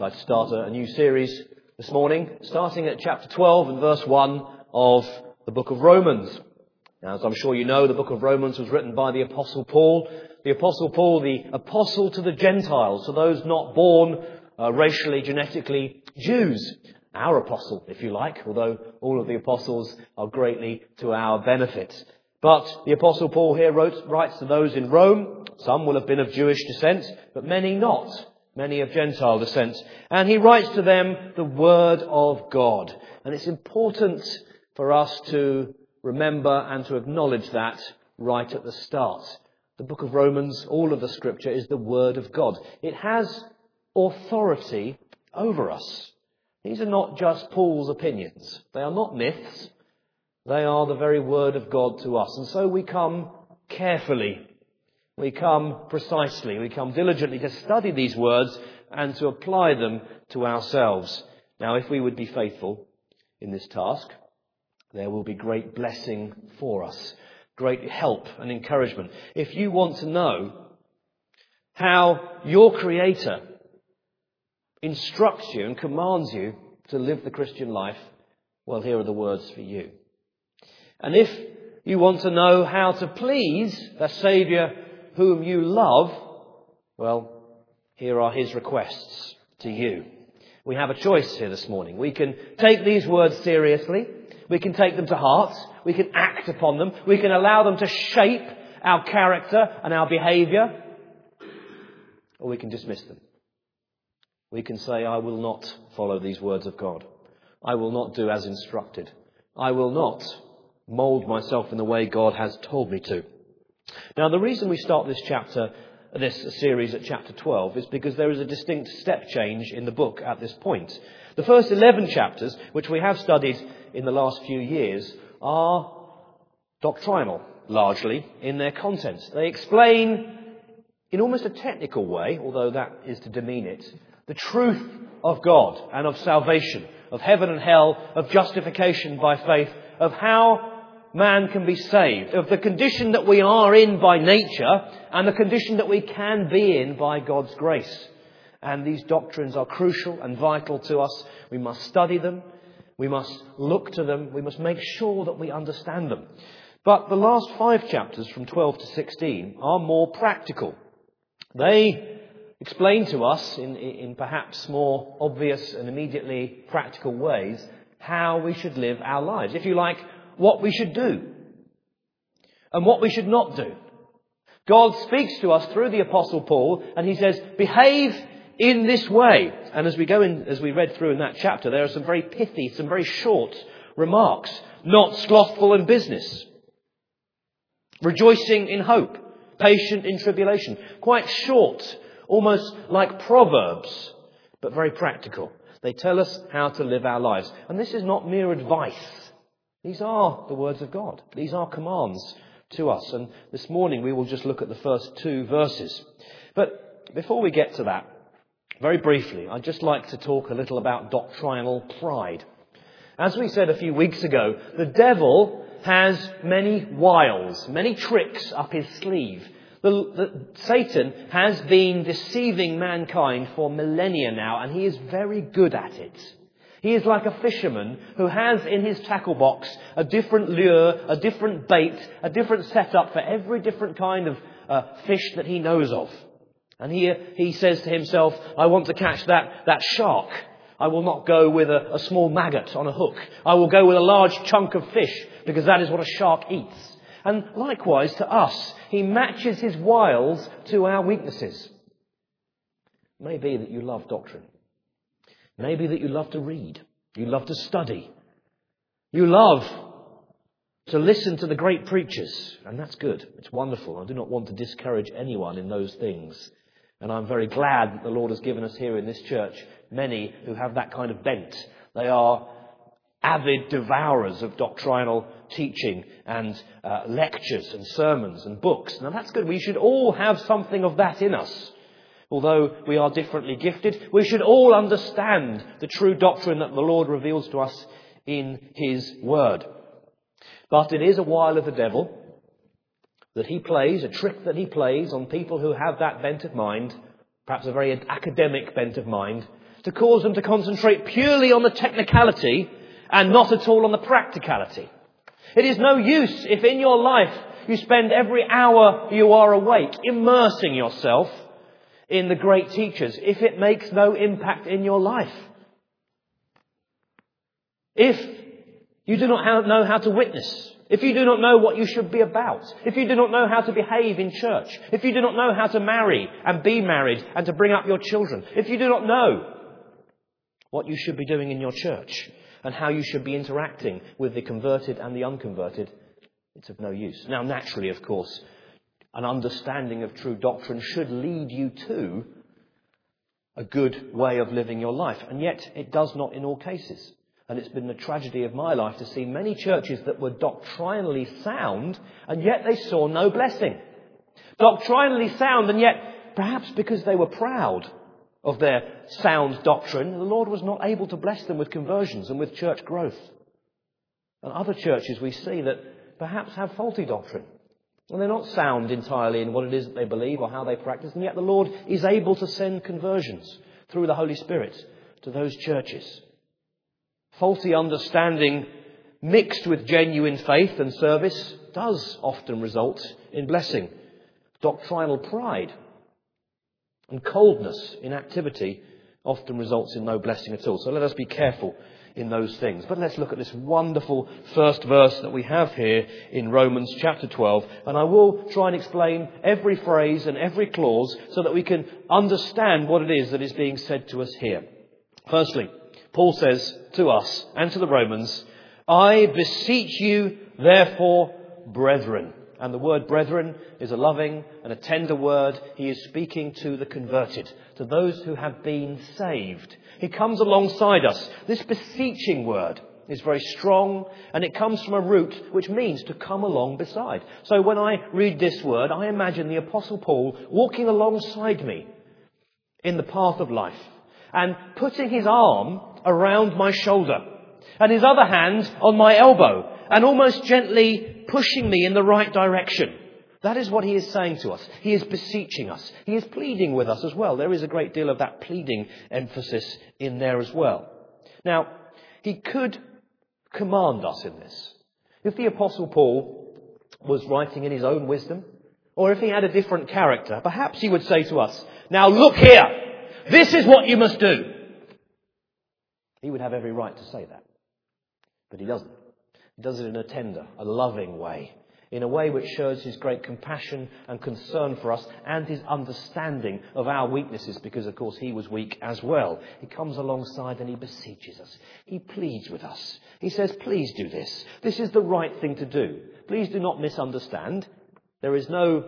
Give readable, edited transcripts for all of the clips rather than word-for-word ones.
I'd like to start a new series this morning, starting at chapter 12 and verse 1 of the book of Romans. Now, as I'm sure you know, the book of Romans was written by the Apostle Paul. The Apostle Paul, the apostle to the Gentiles, to those not born racially, genetically Jews. Our apostle, if you like, although all of the apostles are greatly to our benefit. But the Apostle Paul here writes to those in Rome. Some will have been of Jewish descent, but many not. Many of Gentile descent. And he writes to them the Word of God. And it's important for us to remember and to acknowledge that right at the start. The book of Romans, all of the Scripture, is the Word of God. It has authority over us. These are not just Paul's opinions. They are not myths. They are the very Word of God to us. And so we come carefully. We come precisely. We come diligently to study these words and to apply them to ourselves. Now, if we would be faithful in this task, there will be great blessing for us. Great help and encouragement. If you want to know how your Creator instructs you and commands you to live the Christian life, well, here are the words for you. And if you want to know how to please the Saviour whom you love, well, here are his requests to you. We have a choice here this morning. We can take these words seriously. We can take them to heart. We can act upon them. We can allow them to shape our character and our behaviour. Or we can dismiss them. We can say, I will not follow these words of God. I will not do as instructed. I will not mould myself in the way God has told me to. Now, the reason we start this series at chapter 12 is because there is a distinct step change in the book at this point. The first 11 chapters, which we have studied in the last few years, are doctrinal, largely, in their contents. They explain, in almost a technical way, although that is to demean it, the truth of God and of salvation, of heaven and hell, of justification by faith, of how man can be saved, of the condition that we are in by nature and the condition that we can be in by God's grace. And these doctrines are crucial and vital to us. We must study them. We must look to them. We must make sure that we understand them. But the last 5 chapters from 12 to 16 are more practical. They explain to us in perhaps more obvious and immediately practical ways how we should live our lives. If you like, what we should do and what we should not do. God speaks to us through the Apostle Paul, and he says, behave in this way. And as we read through in that chapter, there are some very pithy, some very short remarks. Not slothful in business. Rejoicing in hope. Patient in tribulation. Quite short, almost like proverbs, but very practical. They tell us how to live our lives. And this is not mere advice. These are the words of God. These are commands to us. And this morning we will just look at the first 2 verses. But before we get to that, very briefly, I'd just like to talk a little about doctrinal pride. As we said a few weeks ago, the devil has many wiles, many tricks up his sleeve. Satan has been deceiving mankind for millennia now, and he is very good at it. He is like a fisherman who has in his tackle box a different lure, a different bait, a different setup for every different kind of fish that he knows of. And he says to himself, I want to catch that shark. I will not go with a small maggot on a hook. I will go with a large chunk of fish because that is what a shark eats. And likewise to us, he matches his wiles to our weaknesses. It may be that you love doctrine. Maybe that you love to read. You love to study. You love to listen to the great preachers. And that's good. It's wonderful. I do not want to discourage anyone in those things. And I'm very glad that the Lord has given us here in this church many who have that kind of bent. They are avid devourers of doctrinal teaching and lectures and sermons and books. Now that's good. We should all have something of that in us. Although we are differently gifted, we should all understand the true doctrine that the Lord reveals to us in his word. But it is a wile of the devil that he plays, a trick that he plays on people who have that bent of mind, perhaps a very academic bent of mind, to cause them to concentrate purely on the technicality and not at all on the practicality. It is no use if in your life you spend every hour you are awake immersing yourself in the great teachers if it makes no impact in your life. If you do not know how to witness, if you do not know what you should be about, if you do not know how to behave in church, if you do not know how to marry and be married and to bring up your children, if you do not know what you should be doing in your church and how you should be interacting with the converted and the unconverted, it's of no use. Now, naturally, of course, an understanding of true doctrine should lead you to a good way of living your life. And yet, it does not in all cases. And it's been the tragedy of my life to see many churches that were doctrinally sound, and yet they saw no blessing. Doctrinally sound, and yet, perhaps because they were proud of their sound doctrine, the Lord was not able to bless them with conversions and with church growth. And other churches we see that perhaps have faulty doctrine. And they're not sound entirely in what it is that they believe or how they practice, and yet the Lord is able to send conversions through the Holy Spirit to those churches. Faulty understanding mixed with genuine faith and service does often result in blessing. Doctrinal pride and coldness in activity often results in no blessing at all. So let us be careful in those things. But let's look at this wonderful first verse that we have here in Romans chapter 12. And I will try and explain every phrase and every clause so that we can understand what it is that is being said to us here. Firstly, Paul says to us and to the Romans, I beseech you, therefore, brethren. And the word brethren is a loving and a tender word. He is speaking to the converted, to those who have been saved. He comes alongside us. This beseeching word is very strong, and it comes from a root which means to come along beside. So when I read this word, I imagine the Apostle Paul walking alongside me in the path of life and putting his arm around my shoulder and his other hand on my elbow and almost gently pushing me in the right direction. That is what he is saying to us. He is beseeching us. He is pleading with us as well. There is a great deal of that pleading emphasis in there as well. Now, he could command us in this. If the Apostle Paul was writing in his own wisdom, or if he had a different character, perhaps he would say to us, now look here, this is what you must do. He would have every right to say that. But he doesn't. He does it in a tender, a loving way, in a way which shows his great compassion and concern for us and his understanding of our weaknesses, because, of course, he was weak as well. He comes alongside and he beseeches us. He pleads with us. He says, please do this. This is the right thing to do. Please do not misunderstand. There is no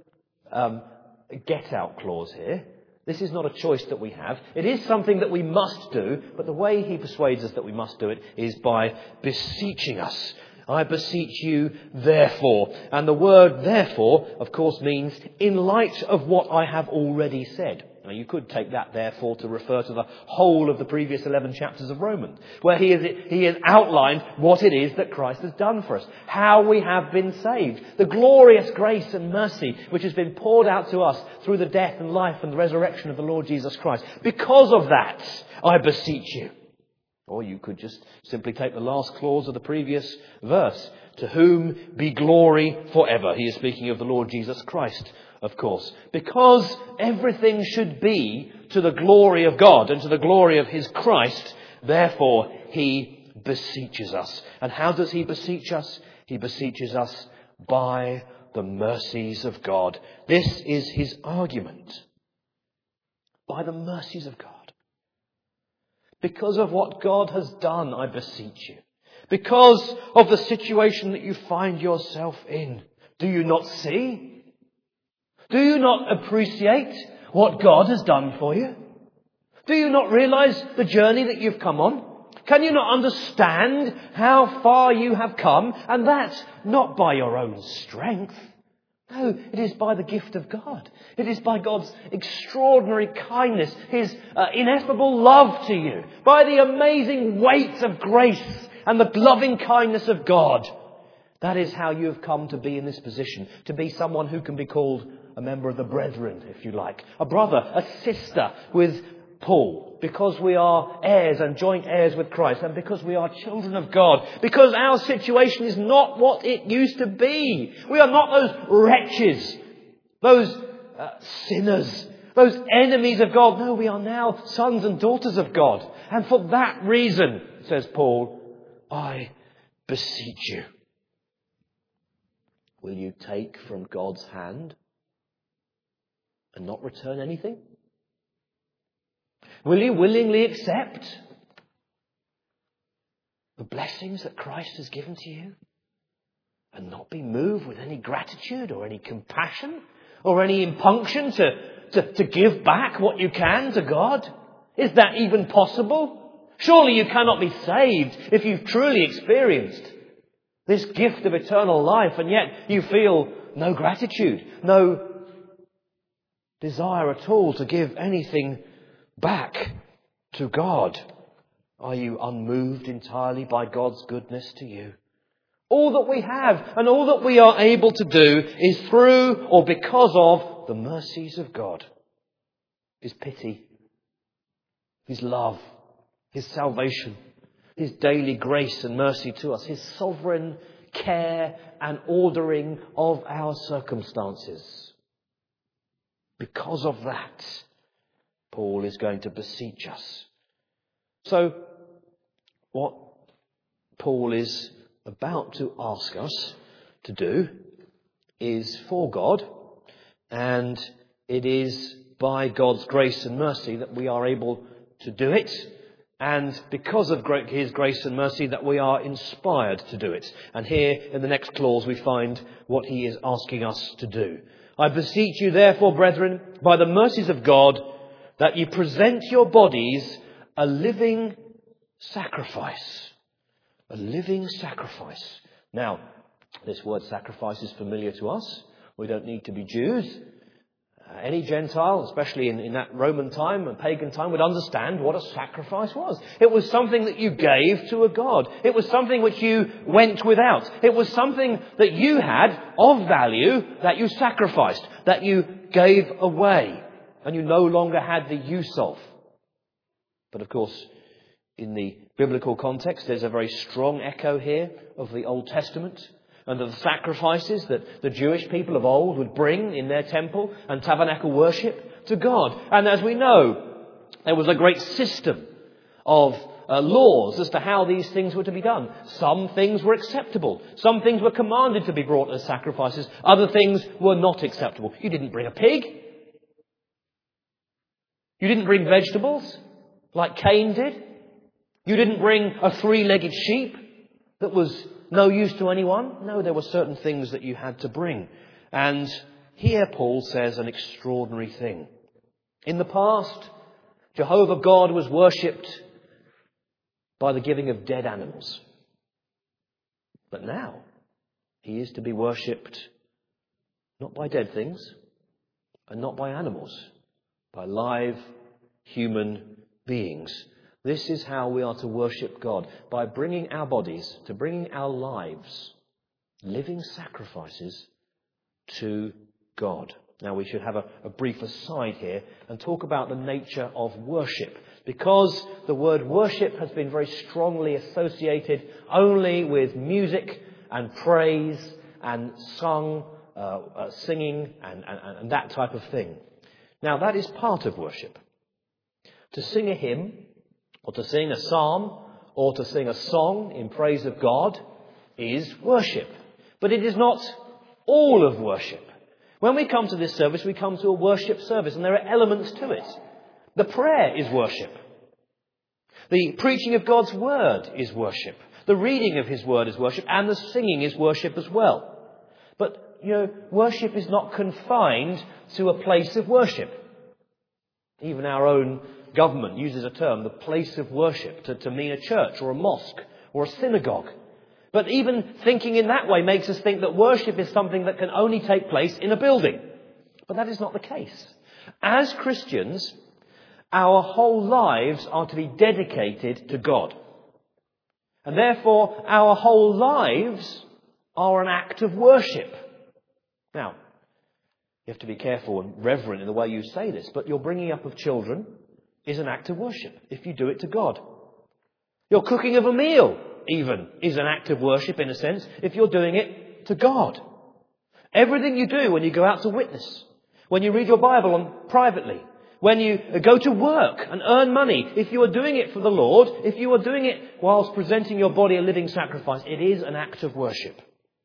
get-out clause here. This is not a choice that we have. It is something that we must do, but the way he persuades us that we must do it is by beseeching us. I beseech you, therefore. And the word therefore, of course, means in light of what I have already said. Now, you could take that, therefore, to refer to the whole of the previous 11 chapters of Romans, where he has outlined what it is that Christ has done for us, how we have been saved, the glorious grace and mercy which has been poured out to us through the death and life and the resurrection of the Lord Jesus Christ. Because of that, I beseech you. Or you could just simply take the last clause of the previous verse. To whom be glory forever. He is speaking of the Lord Jesus Christ, of course. Because everything should be to the glory of God and to the glory of his Christ, therefore he beseeches us. And how does he beseech us? He beseeches us by the mercies of God. This is his argument. By the mercies of God. Because of what God has done, I beseech you. Because of the situation that you find yourself in. Do you not see? Do you not appreciate what God has done for you? Do you not realize the journey that you've come on? Can you not understand how far you have come? And that's not by your own strength. No, it is by the gift of God. It is by God's extraordinary kindness, his ineffable love to you, by the amazing weight of grace and the loving kindness of God. That is how you have come to be in this position, to be someone who can be called a member of the brethren, if you like, a brother, a sister with Paul, because we are heirs and joint heirs with Christ, and because we are children of God, because our situation is not what it used to be. We are not those wretches, those sinners, those enemies of God. No, we are now sons and daughters of God. And for that reason, says Paul, I beseech you. Will you take from God's hand and not return anything? Will you willingly accept the blessings that Christ has given to you and not be moved with any gratitude or any compassion or any impunction to give back what you can to God? Is that even possible? Surely you cannot be saved if you've truly experienced this gift of eternal life and yet you feel no gratitude, no desire at all to give anything back to God. Are you unmoved entirely by God's goodness to you? All that we have and all that we are able to do is through or because of the mercies of God. His pity, His love, His salvation, His daily grace and mercy to us, His sovereign care and ordering of our circumstances. Because of that, Paul is going to beseech us. So, what Paul is about to ask us to do is for God, and it is by God's grace and mercy that we are able to do it, and because of His grace and mercy that we are inspired to do it. And here in the next clause we find what he is asking us to do. I beseech you therefore, brethren, by the mercies of God, that you present your bodies a living sacrifice. A living sacrifice. Now, this word sacrifice is familiar to us. We don't need to be Jews. Any Gentile, especially in that Roman time and pagan time, would understand what a sacrifice was. It was something that you gave to a god. It was something which you went without. It was something that you had of value that you sacrificed, that you gave away, and you no longer had the use of. But of course, in the biblical context, there's a very strong echo here of the Old Testament and of the sacrifices that the Jewish people of old would bring in their temple and tabernacle worship to God. And as we know, there was a great system of laws as to how these things were to be done. Some things were acceptable. Some things were commanded to be brought as sacrifices. Other things were not acceptable. You didn't bring a pig. You didn't bring vegetables like Cain did. You didn't bring a three-legged sheep that was no use to anyone. No, there were certain things that you had to bring. And here Paul says an extraordinary thing. In the past, Jehovah God was worshipped by the giving of dead animals. But now, he is to be worshipped not by dead things and not by animals, by live human beings. This is how we are to worship God, by bringing our bodies, to bringing our lives, living sacrifices to God. Now we should have a brief aside here and talk about the nature of worship, because the word worship has been very strongly associated only with music and praise and singing and that type of thing. Now that is part of worship. To sing a hymn, or to sing a psalm, or to sing a song in praise of God is worship. But it is not all of worship. When we come to this service, we come to a worship service, and there are elements to it. The prayer is worship. The preaching of God's word is worship. The reading of his word is worship, and the singing is worship as well. But, worship is not confined to a place of worship. Even our own government uses a term, the place of worship, to mean a church or a mosque or a synagogue. But even thinking in that way makes us think that worship is something that can only take place in a building. But that is not the case. As Christians, our whole lives are to be dedicated to God. And therefore, our whole lives are an act of worship. Now, you have to be careful and reverent in the way you say this, but your bringing up of children is an act of worship if you do it to God. Your cooking of a meal, even, is an act of worship in a sense if you're doing it to God. Everything you do when you go out to witness, when you read your Bible privately, when you go to work and earn money, if you are doing it for the Lord, if you are doing it whilst presenting your body a living sacrifice, it is an act of worship.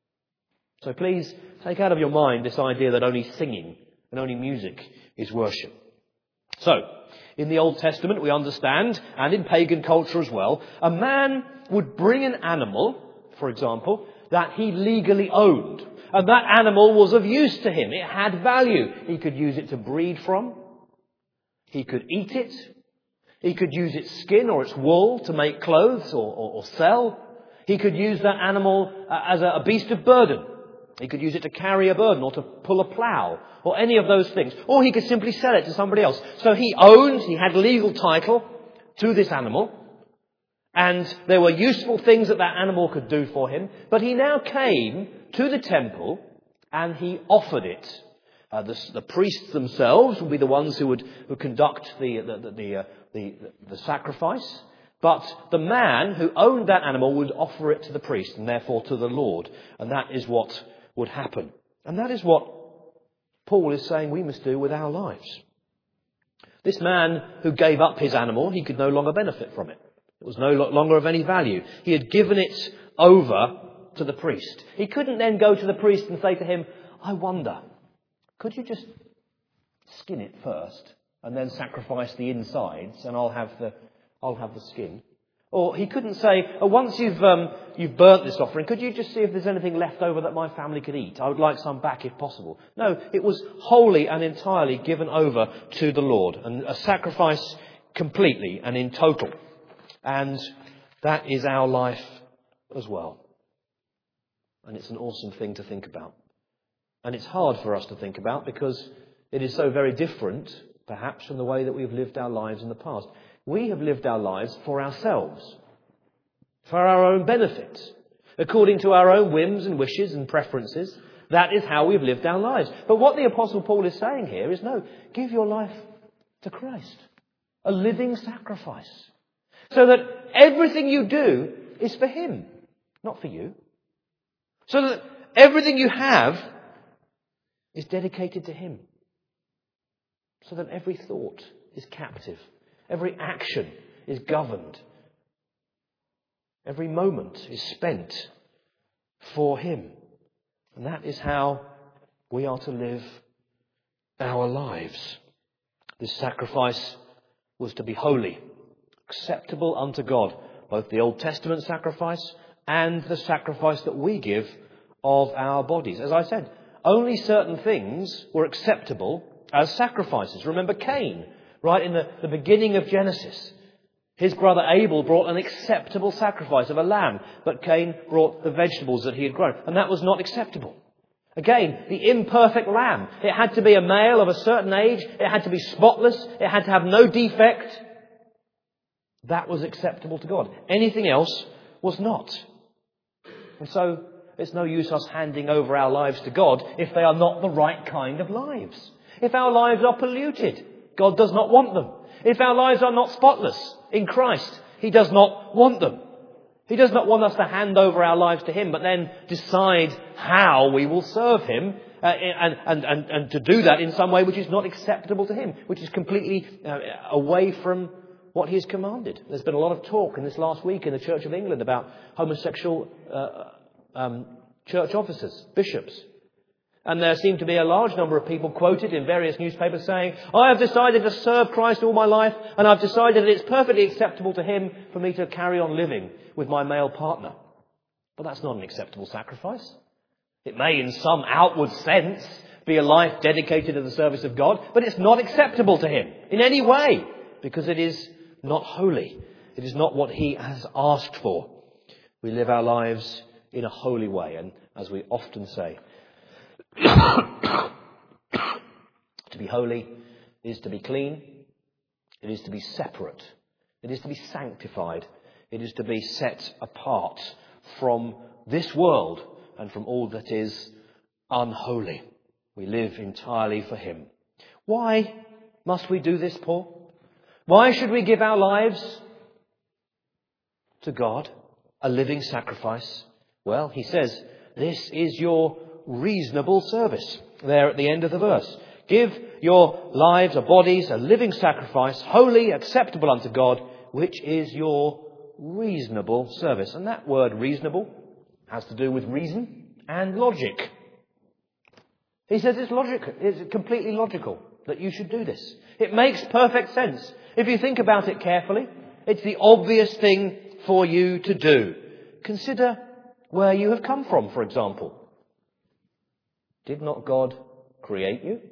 So please take out of your mind this idea that only singing and only music is worship. So, in the Old Testament we understand, and in pagan culture as well, a man would bring an animal, for example, that he legally owned. And that animal was of use to him. It had value. He could use it to breed from. He could eat it. He could use its skin or its wool to make clothes or sell. He could use that animal as a beast of burden. He could use it to carry a burden or to pull a plough or any of those things. Or he could simply sell it to somebody else. So he had legal title to this animal. And there were useful things that animal could do for him. But he now came to the temple and he offered it. The priests themselves would be the ones who would conduct the sacrifice. But the man who owned that animal would offer it to the priest and therefore to the Lord. And that is what would happen. And that is what Paul is saying we must do with our lives. This man who gave up his animal, he could no longer benefit from it. It was no longer of any value. He had given it over to the priest. He couldn't then go to the priest and say to him, I wonder, could you just skin it first and then sacrifice the insides and I'll have the skin? Or he couldn't say, once you've burnt this offering, could you just see if there's anything left over that my family could eat? I would like some back if possible. No, it was wholly and entirely given over to the Lord, and a sacrifice completely and in total. And that is our life as well. And it's an awesome thing to think about. And it's hard for us to think about because it is so very different, perhaps, from the way that we've lived our lives in the past. We have lived our lives for ourselves, for our own benefit, according to our own whims and wishes and preferences. That is how we've lived our lives. But what the Apostle Paul is saying here is, no, give your life to Christ, a living sacrifice, so that everything you do is for Him, not for you. So that everything you have is dedicated to Him. So that every thought is captive. Every action is governed. Every moment is spent for Him. And that is how we are to live our lives. This sacrifice was to be holy, acceptable unto God. Both the Old Testament sacrifice and the sacrifice that we give of our bodies. As I said, only certain things were acceptable as sacrifices. Remember Cain, right in the beginning of Genesis. His brother Abel brought an acceptable sacrifice of a lamb, but Cain brought the vegetables that he had grown, and that was not acceptable. Again, the imperfect lamb. It had to be a male of a certain age. It had to be spotless. It had to have no defect. That was acceptable to God. Anything else was not. And so it's no use us handing over our lives to God if they are not the right kind of lives. If our lives are polluted, God does not want them. If our lives are not spotless in Christ, He does not want them. He does not want us to hand over our lives to Him, but then decide how we will serve Him and to do that in some way which is not acceptable to Him, which is completely away from what He has commanded. There's been a lot of talk in this last week in the Church of England about homosexual church officers, bishops. And there seem to be a large number of people quoted in various newspapers saying, I have decided to serve Christ all my life, and I've decided that it's perfectly acceptable to Him for me to carry on living with my male partner. But that's not an acceptable sacrifice. It may in some outward sense be a life dedicated to the service of God, but it's not acceptable to Him in any way, because it is not holy. It is not what He has asked for. We live our lives in a holy way, and as we often say, to be holy is to be clean. It is to be separate. It is to be sanctified. It is to be set apart from this world and from all that is unholy. We live entirely for Him. Why must we do this, Paul? Why should we give our lives to God, a living sacrifice? Well, he says, this is your reasonable service. There at the end of the verse. Give your lives or bodies a living sacrifice, holy, acceptable unto God, which is your reasonable service. And that word reasonable has to do with reason and logic. He says it's completely logical that you should do this. It makes perfect sense. If you think about it carefully, it's the obvious thing for you to do. Consider where you have come from, for example. Did not God create you?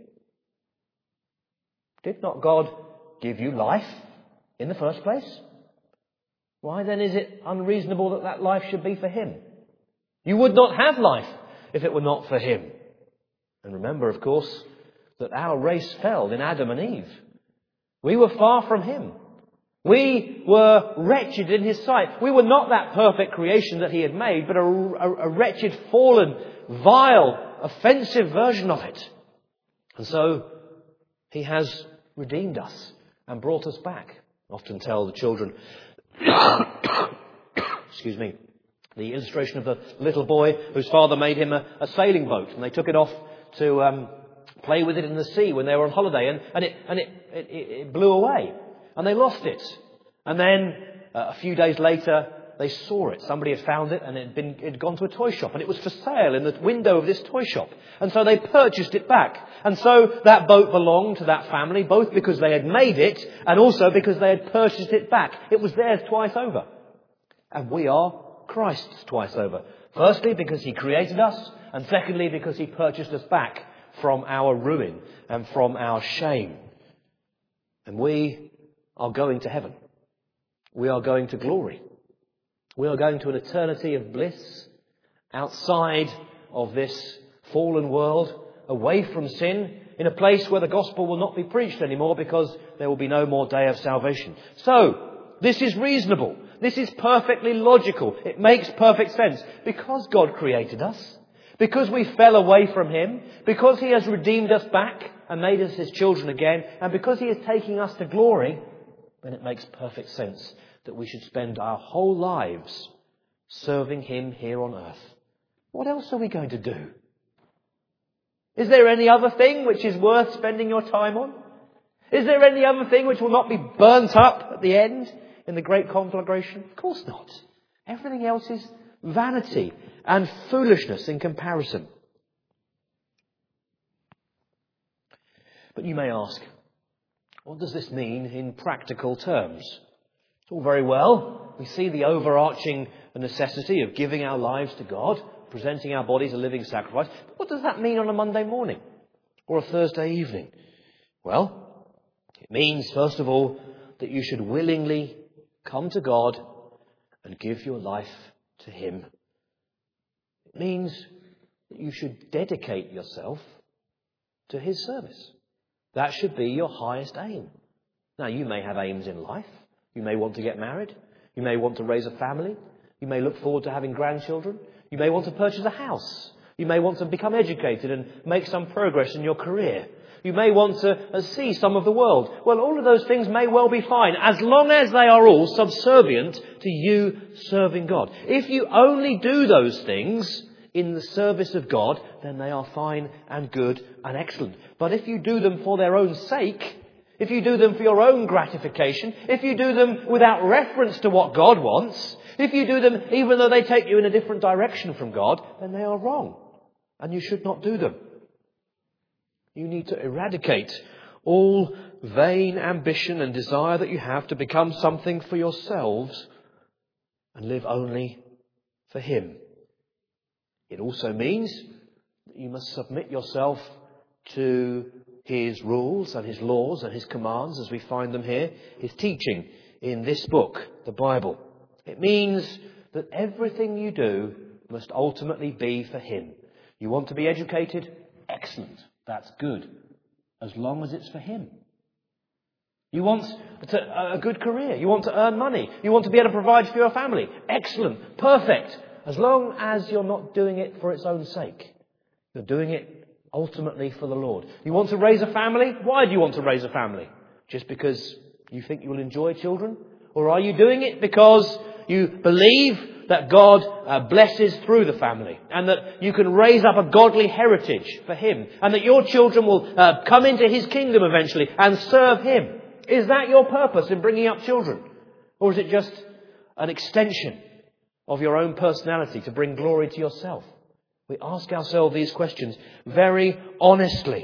Did not God give you life in the first place? Why then is it unreasonable that that life should be for Him? You would not have life if it were not for Him. And remember, of course, that our race fell in Adam and Eve. We were far from Him. We were wretched in His sight. We were not that perfect creation that He had made, but a wretched, fallen, vile, offensive version of it. And so He has redeemed us and brought us back. I often tell the children, excuse me, the illustration of the little boy whose father made him a sailing boat, and they took it off to play with it in the sea when they were on holiday, and it blew away, and they lost it. And then a few days later, they saw it. Somebody had found it, and it had gone to a toy shop, and it was for sale in the window of this toy shop. And so they purchased it back. And so that boat belonged to that family, both because they had made it, and also because they had purchased it back. It was theirs twice over. And we are Christ's twice over. Firstly, because He created us, and secondly, because He purchased us back from our ruin and from our shame. And we are going to heaven. We are going to glory. We are going to an eternity of bliss outside of this fallen world, away from sin, in a place where the gospel will not be preached anymore because there will be no more day of salvation. So, this is reasonable. This is perfectly logical. It makes perfect sense. Because God created us, because we fell away from Him, because He has redeemed us back and made us His children again, and because He is taking us to glory, then it makes perfect sense that we should spend our whole lives serving Him here on earth. What else are we going to do? Is there any other thing which is worth spending your time on? Is there any other thing which will not be burnt up at the end in the great conflagration? Of course not. Everything else is vanity and foolishness in comparison. But you may ask, what does this mean in practical terms? It's all very well. We see the overarching necessity of giving our lives to God, presenting our bodies a living sacrifice. But what does that mean on a Monday morning or a Thursday evening? Well, it means, first of all, that you should willingly come to God and give your life to Him. It means that you should dedicate yourself to His service. That should be your highest aim. Now, you may have aims in life. You may want to get married. You may want to raise a family. You may look forward to having grandchildren. You may want to purchase a house. You may want to become educated and make some progress in your career. You may want to see some of the world. Well, all of those things may well be fine, as long as they are all subservient to you serving God. If you only do those things in the service of God, then they are fine and good and excellent. But if you do them for their own sake, if you do them for your own gratification, if you do them without reference to what God wants, if you do them even though they take you in a different direction from God, then they are wrong. And you should not do them. You need to eradicate all vain ambition and desire that you have to become something for yourselves and live only for Him. It also means that you must submit yourself to His rules and His laws and His commands as we find them here, His teaching in this book, the Bible. It means that everything you do must ultimately be for Him. You want to be educated? Excellent. That's good. As long as it's for Him. You want a good career. You want to earn money. You want to be able to provide for your family. Excellent. Perfect. As long as you're not doing it for its own sake. You're doing it ultimately for the Lord. You want to raise a family? Why do you want to raise a family? Just because You think you will enjoy children? Or are you doing it because you believe that God blesses through the family and that you can raise up a godly heritage for Him and that your children will come into His kingdom eventually and serve Him? Is that your purpose in bringing up children? Or is it just an extension of your own personality to bring glory to yourself? We ask ourselves these questions very honestly.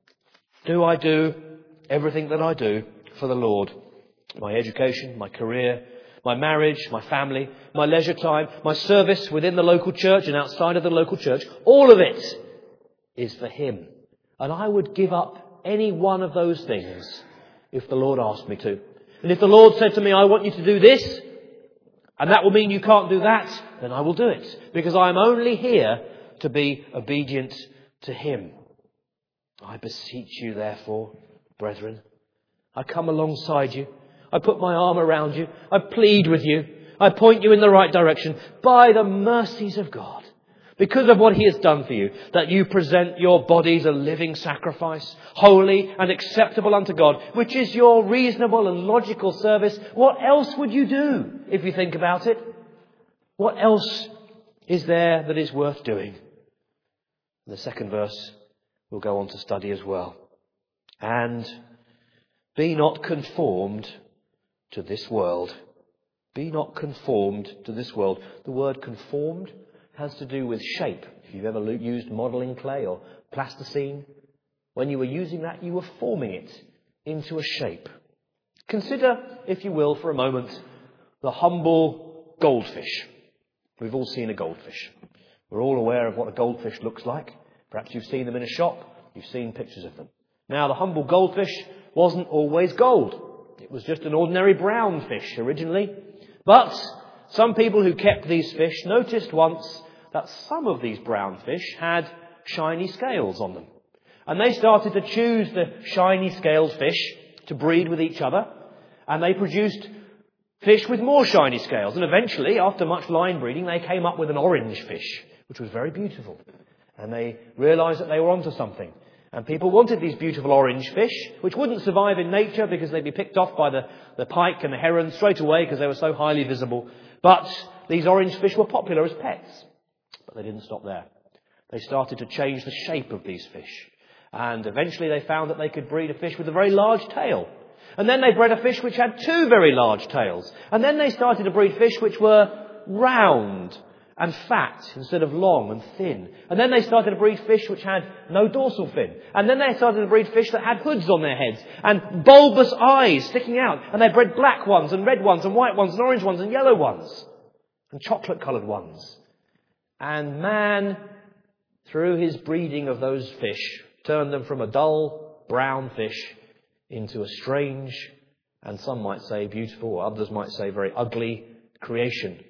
Do I do everything that I do for the Lord? My education, my career, my marriage, my family, my leisure time, my service within the local church and outside of the local church, all of it is for Him. And I would give up any one of those things if the Lord asked me to. And if the Lord said to me, I want you to do this, and that will mean you can't do that, then I will do it. Because I am only here to be obedient to Him. I beseech you, therefore, brethren, I come alongside you. I put my arm around you. I plead with you. I point you in the right direction by the mercies of God. Because of what He has done for you, that you present your bodies a living sacrifice, holy and acceptable unto God, which is your reasonable and logical service. What else would you do if you think about it? What else is there that is worth doing? The second verse we'll go on to study as well. And be not conformed to this world. Be not conformed to this world. The word conformed has to do with shape. If you've ever used modelling clay or plasticine, when you were using that, you were forming it into a shape. Consider, if you will, for a moment, the humble goldfish. We've all seen a goldfish. We're all aware of what a goldfish looks like. Perhaps you've seen them in a shop. You've seen pictures of them. Now, the humble goldfish wasn't always gold. It was just an ordinary brown fish originally. But some people who kept these fish noticed once that some of these brown fish had shiny scales on them. And they started to choose the shiny scaled fish to breed with each other. And they produced fish with more shiny scales. And eventually, after much line breeding, they came up with an orange fish, which was very beautiful. And they realised that they were onto something. And people wanted these beautiful orange fish, which wouldn't survive in nature because they'd be picked off by the pike and the heron straight away because they were so highly visible. But these orange fish were popular as pets. But they didn't stop there. They started to change the shape of these fish. And eventually they found that they could breed a fish with a very large tail. And then they bred a fish which had two very large tails. And then they started to breed fish which were round and fat instead of long and thin. And then they started to breed fish which had no dorsal fin. And then they started to breed fish that had hoods on their heads and bulbous eyes sticking out. And they bred black ones and red ones and white ones and orange ones and yellow ones and chocolate-coloured ones. And man, through his breeding of those fish, turned them from a dull brown fish into a strange, and some might say beautiful, or others might say very ugly creation.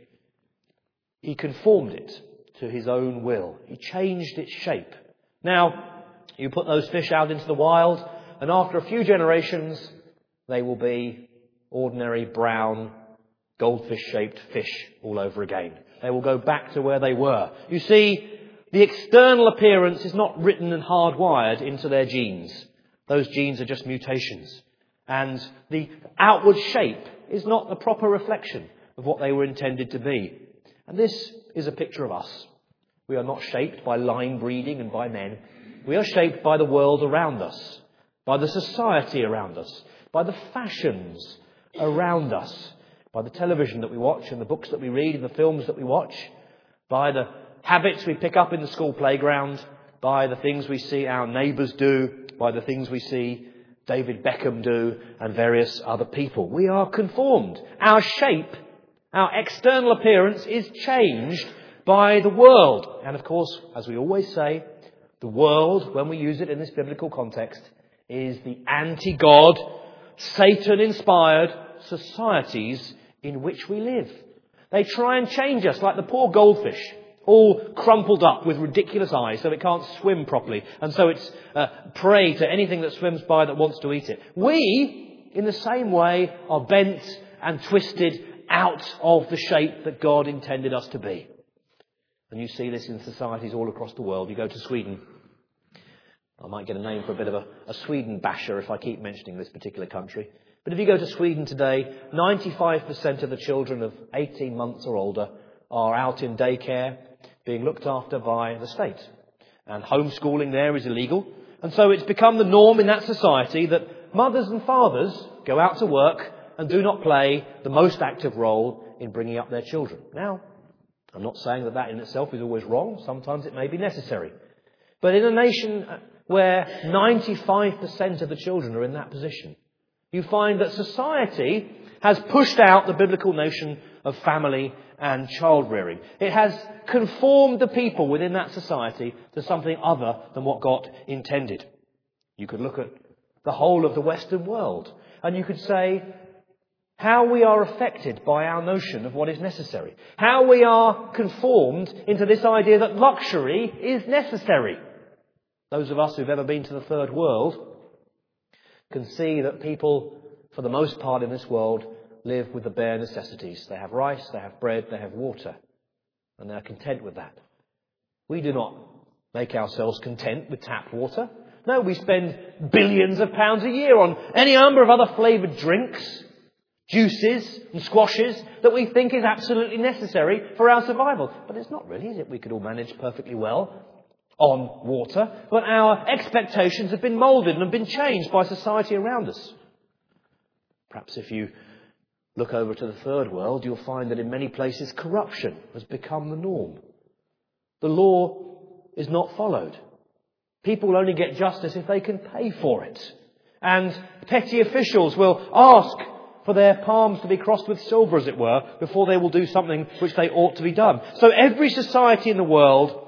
He conformed it to his own will. He changed its shape. Now, you put those fish out into the wild, and after a few generations, they will be ordinary brown, goldfish-shaped fish all over again. They will go back to where they were. You see, the external appearance is not written and hardwired into their genes. Those genes are just mutations. And the outward shape is not the proper reflection of what they were intended to be. And this is a picture of us. We are not shaped by line breeding and by men. We are shaped by the world around us, by the society around us, by the fashions around us, by the television that we watch and the books that we read and the films that we watch, by the habits we pick up in the school playground, by the things we see our neighbours do, by the things we see David Beckham do and various other people. We are conformed. Our shape, our external appearance is changed by the world. And of course, as we always say, the world, when we use it in this biblical context, is the anti-God, Satan-inspired societies in which we live. They try and change us like the poor goldfish, all crumpled up with ridiculous eyes so it can't swim properly. And so it's prey to anything that swims by that wants to eat it. We, in the same way, are bent and twisted out of the shape that God intended us to be. And you see this in societies all across the world. You go to Sweden. I might get a name for a bit of a Sweden basher if I keep mentioning this particular country. But if you go to Sweden today, 95% of the children of 18 months or older are out in daycare, being looked after by the state. And homeschooling there is illegal. And so it's become the norm in that society that mothers and fathers go out to work and do not play the most active role in bringing up their children. Now, I'm not saying that that in itself is always wrong. Sometimes it may be necessary. But in a nation where 95% of the children are in that position, you find that society has pushed out the biblical notion of family and child rearing. It has conformed the people within that society to something other than what God intended. You could look at the whole of the Western world and you could say how we are affected by our notion of what is necessary. How we are conformed into this idea that luxury is necessary. Those of us who've ever been to the third world can see that people, for the most part in this world, live with the bare necessities. They have rice, they have bread, they have water, and they're content with that. We do not make ourselves content with tap water. No, we spend billions of pounds a year on any number of other flavoured drinks, juices and squashes that we think is absolutely necessary for our survival. But it's not really, is it? We could all manage perfectly well on water, but our expectations have been moulded and have been changed by society around us. Perhaps if you look over to the third world, you'll find that in many places corruption has become the norm. The law is not followed. People only get justice if they can pay for it. And petty officials will ask for their palms to be crossed with silver, as it were, before they will do something which they ought to be done. So every society in the world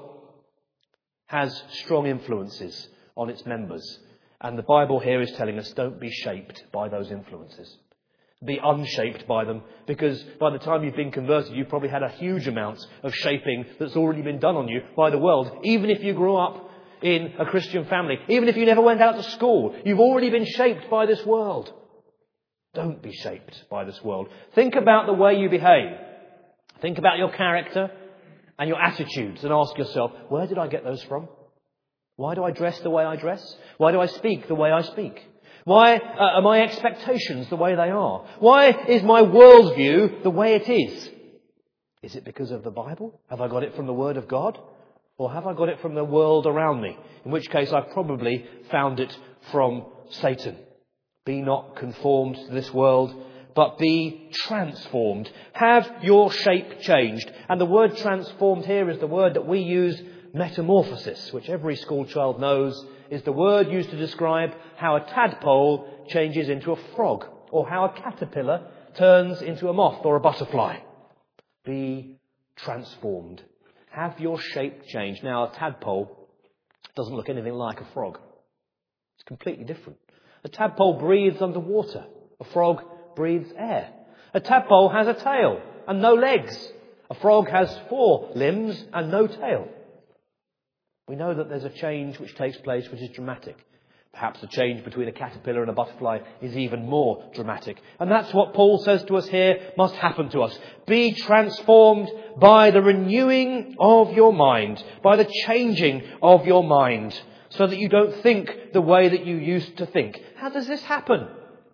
has strong influences on its members. And the Bible here is telling us, don't be shaped by those influences. Be unshaped by them, because by the time you've been converted, you've probably had a huge amount of shaping that's already been done on you by the world. Even if you grew up in a Christian family, even if you never went out to school, you've already been shaped by this world. Don't be shaped by this world. Think about the way you behave. Think about your character and your attitudes and ask yourself, where did I get those from? Why do I dress the way I dress? Why do I speak the way I speak? Why are my expectations the way they are? Why is my worldview the way it is? Is it because of the Bible? Have I got it from the Word of God? Or have I got it from the world around me? In which case I've probably found it from Satan. Be not conformed to this world, but be transformed. Have your shape changed. And the word transformed here is the word that we use, metamorphosis, which every school child knows is the word used to describe how a tadpole changes into a frog, or how a caterpillar turns into a moth or a butterfly. Be transformed. Have your shape changed. Now, a tadpole doesn't look anything like a frog. It's completely different. A tadpole breathes underwater. A frog breathes air. A tadpole has a tail and no legs. A frog has 4 limbs and no tail. We know that there's a change which takes place which is dramatic. Perhaps the change between a caterpillar and a butterfly is even more dramatic. And that's what Paul says to us here must happen to us. Be transformed by the renewing of your mind, by the changing of your mind, so that you don't think the way that you used to think. How does this happen?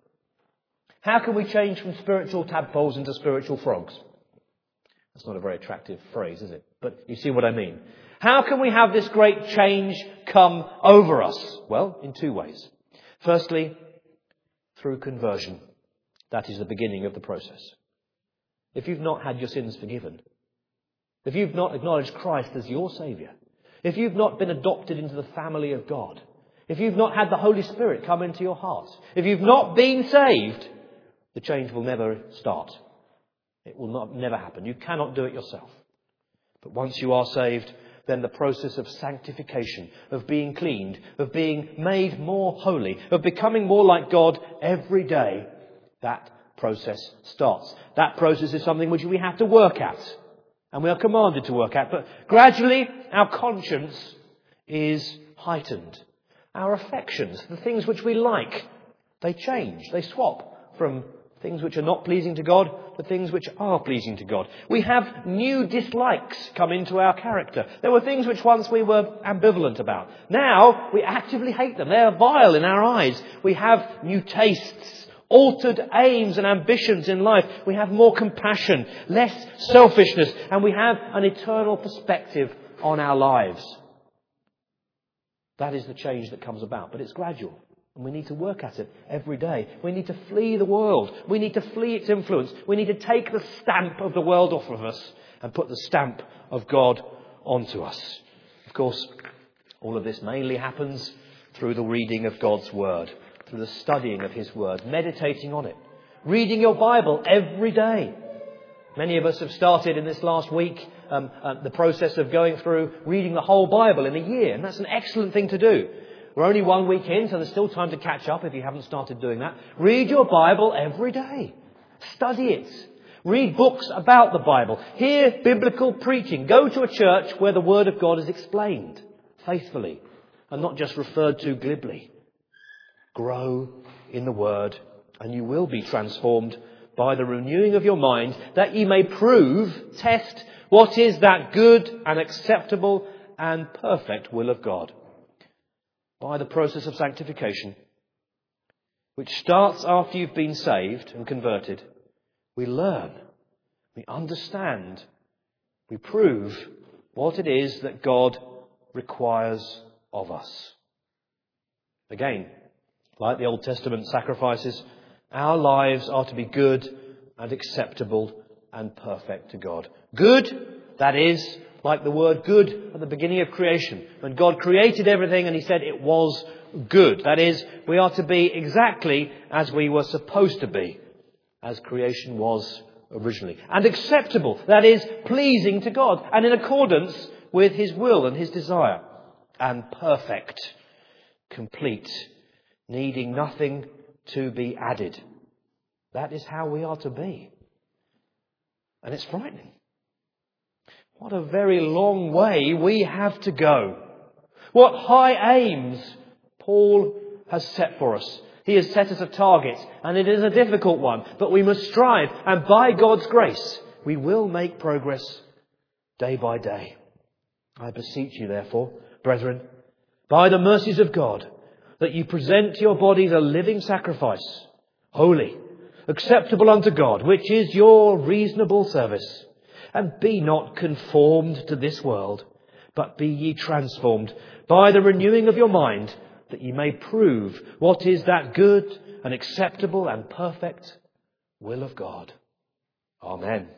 How can we change from spiritual tadpoles into spiritual frogs? That's not a very attractive phrase, is it? But you see what I mean. How can we have this great change come over us? Well, in 2 ways. Firstly, through conversion. That is the beginning of the process. If you've not had your sins forgiven, if you've not acknowledged Christ as your Saviour, if you've not been adopted into the family of God, if you've not had the Holy Spirit come into your heart, if you've not been saved, the change will never start. It will never happen. You cannot do it yourself. But once you are saved, then the process of sanctification, of being cleaned, of being made more holy, of becoming more like God every day, that process starts. That process is something which we have to work at. And we are commanded to work at. But gradually, our conscience is heightened. Our affections, the things which we like, they change. They swap from things which are not pleasing to God to things which are pleasing to God. We have new dislikes come into our character. There were things which once we were ambivalent about. Now we actively hate them. They are vile in our eyes. We have new tastes altered aims and ambitions in life. We have more compassion, less selfishness, and we have an eternal perspective on our lives. That is the change that comes about, but it's gradual. And we need to work at it every day. We need to flee the world. We need to flee its influence. We need to take the stamp of the world off of us and put the stamp of God onto us. Of course, all of this mainly happens through the reading of God's Word, through the studying of His Word, meditating on it, reading your Bible every day. Many of us have started in this last week the process of going through reading the whole Bible in a year, and that's an excellent thing to do. We're only 1 week in, so there's still time to catch up if you haven't started doing that. Read your Bible every day. Study it. Read books about the Bible. Hear biblical preaching. Go to a church where the Word of God is explained faithfully and not just referred to glibly. Grow in the Word, and you will be transformed by the renewing of your mind, that ye may test what is that good and acceptable and perfect will of God. By the process of sanctification, which starts after you've been saved and converted, we learn, we understand, we prove what it is that God requires of us. Again, like the Old Testament sacrifices, our lives are to be good and acceptable and perfect to God. Good, that is, like the word good at the beginning of creation. When God created everything and He said it was good. That is, we are to be exactly as we were supposed to be, as creation was originally. And acceptable, that is, pleasing to God and in accordance with His will and His desire. And perfect, complete, needing nothing to be added. That is how we are to be. And it's frightening. What a very long way we have to go. What high aims Paul has set for us. He has set us a target, and it is a difficult one, but we must strive, and by God's grace, we will make progress day by day. I beseech you, therefore, brethren, by the mercies of God, that you present your bodies a living sacrifice, holy, acceptable unto God, which is your reasonable service. And be not conformed to this world, but be ye transformed by the renewing of your mind, that ye may prove what is that good and acceptable and perfect will of God. Amen.